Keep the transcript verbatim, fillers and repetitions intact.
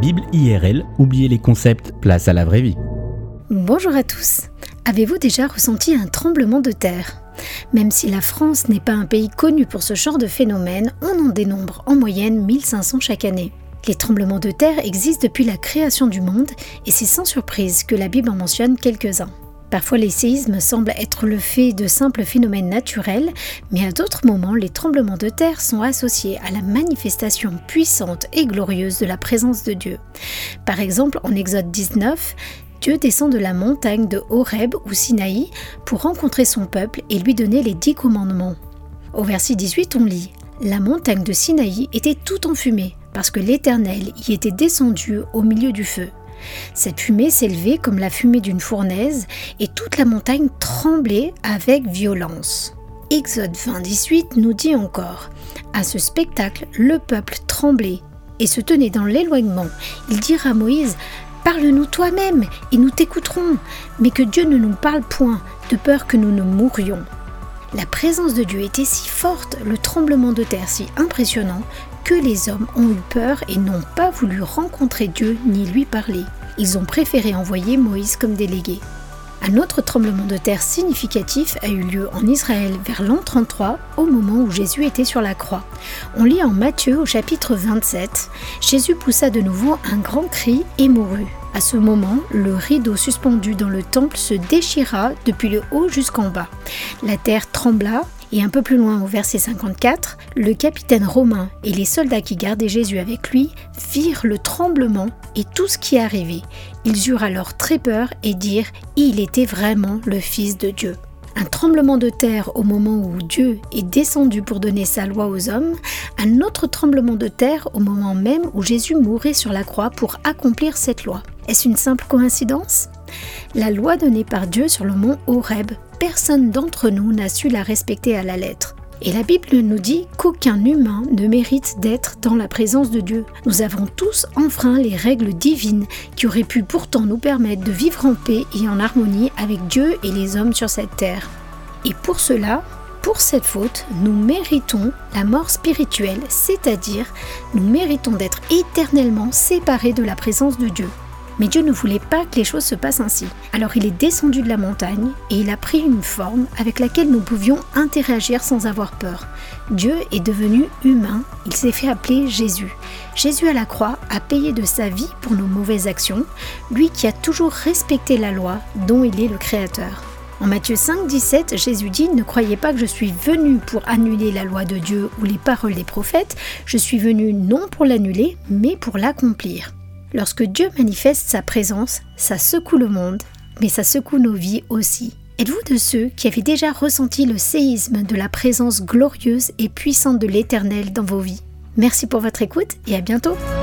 Bible I R L, oubliez les concepts, place à la vraie vie. Bonjour à tous. Avez-vous déjà ressenti un tremblement de terre ? Même si la France n'est pas un pays connu pour ce genre de phénomène, on en dénombre en moyenne mille cinq cents chaque année. Les tremblements de terre existent depuis la création du monde et c'est sans surprise que la Bible en mentionne quelques-uns. Parfois les séismes semblent être le fait de simples phénomènes naturels, mais à d'autres moments les tremblements de terre sont associés à la manifestation puissante et glorieuse de la présence de Dieu. Par exemple en Exode dix-neuf, Dieu descend de la montagne de Horeb ou Sinaï pour rencontrer son peuple et lui donner les dix commandements. Au verset dix-huit on lit « La montagne de Sinaï était tout en fumée, parce que l'Éternel y était descendu au milieu du feu. » Cette fumée s'élevait comme la fumée d'une fournaise et toute la montagne tremblait avec violence. Exode vingt dix-huit nous dit encore « À ce spectacle, le peuple tremblait et se tenait dans l'éloignement. Ils dirent à Moïse « Parle-nous toi-même et nous t'écouterons, mais que Dieu ne nous parle point, de peur que nous ne mourions. » La présence de Dieu était si forte, le tremblement de terre si impressionnant, que les hommes ont eu peur et n'ont pas voulu rencontrer Dieu ni lui parler. Ils ont préféré envoyer Moïse comme délégué. Un autre tremblement de terre significatif a eu lieu en Israël vers l'an trente-trois, au moment où Jésus était sur la croix. On lit en Matthieu au chapitre vingt-sept, « Jésus poussa de nouveau un grand cri et mourut. À ce moment, le rideau suspendu dans le temple se déchira depuis le haut jusqu'en bas. La terre trembla. » Et un peu plus loin au verset cinquante-quatre, le capitaine romain et les soldats qui gardaient Jésus avec lui virent le tremblement et tout ce qui arrivait. Ils eurent alors très peur et dirent « Il était vraiment le Fils de Dieu ». Un tremblement de terre au moment où Dieu est descendu pour donner sa loi aux hommes, un autre tremblement de terre au moment même où Jésus mourait sur la croix pour accomplir cette loi. Est-ce une simple coïncidence ? La loi donnée par Dieu sur le mont Horeb, personne d'entre nous n'a su la respecter à la lettre. Et la Bible nous dit qu'aucun humain ne mérite d'être dans la présence de Dieu. Nous avons tous enfreint les règles divines qui auraient pu pourtant nous permettre de vivre en paix et en harmonie avec Dieu et les hommes sur cette terre. Et pour cela, pour cette faute, nous méritons la mort spirituelle, c'est-à-dire nous méritons d'être éternellement séparés de la présence de Dieu. Mais Dieu ne voulait pas que les choses se passent ainsi. Alors il est descendu de la montagne et il a pris une forme avec laquelle nous pouvions interagir sans avoir peur. Dieu est devenu humain, il s'est fait appeler Jésus. Jésus à la croix a payé de sa vie pour nos mauvaises actions, lui qui a toujours respecté la loi dont il est le créateur. En Matthieu cinq, dix-sept, Jésus dit « Ne croyez pas que je suis venu pour annuler la loi de Dieu ou les paroles des prophètes, je suis venu non pour l'annuler, mais pour l'accomplir. » Lorsque Dieu manifeste sa présence, ça secoue le monde, mais ça secoue nos vies aussi. Êtes-vous de ceux qui avaient déjà ressenti le séisme de la présence glorieuse et puissante de l'Éternel dans vos vies ? Merci pour votre écoute et à bientôt.